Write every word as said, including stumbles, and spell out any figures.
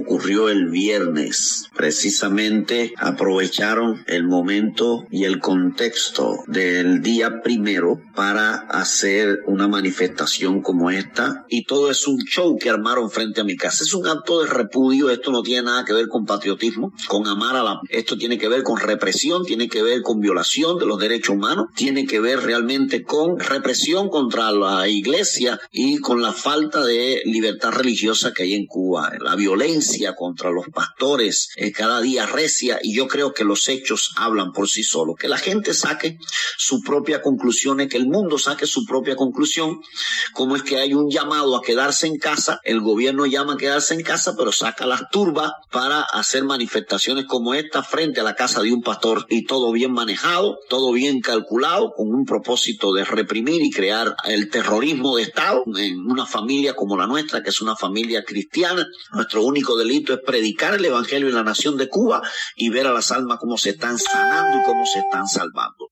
ocurrió el viernes. Precisamente aprovecharon el momento y el contexto del día primero para hacer una manifestación como esta, y todo es un show que armaron frente a mi casa. Es un acto de repudio. Esto no tiene nada que ver con patriotismo, con amar a la... Esto tiene que ver con represión, tiene que ver con violación de los derechos humanos, tiene que ver realmente con represión contra la iglesia y con la falta de libertad religiosa que hay en Cuba. La violencia contra los pastores eh, cada día recia, y yo creo que los hechos hablan por sí solos. Que la gente saque su propia conclusión, que el mundo saque su propia conclusión, como es que hay un llamado a quedarse en casa, el gobierno llama a quedarse en casa, pero saca las turbas para hacer manifestaciones como esta frente a la casa de un pastor, y todo bien manejado, todo bien calculado, con un propósito de reprimir y crear el terrorismo de Estado en una familia como la nuestra, que es una familia cristiana. Nuestro único delito es predicar el evangelio en la nación de Cuba y ver a las almas cómo se están sanando y cómo se están salvando.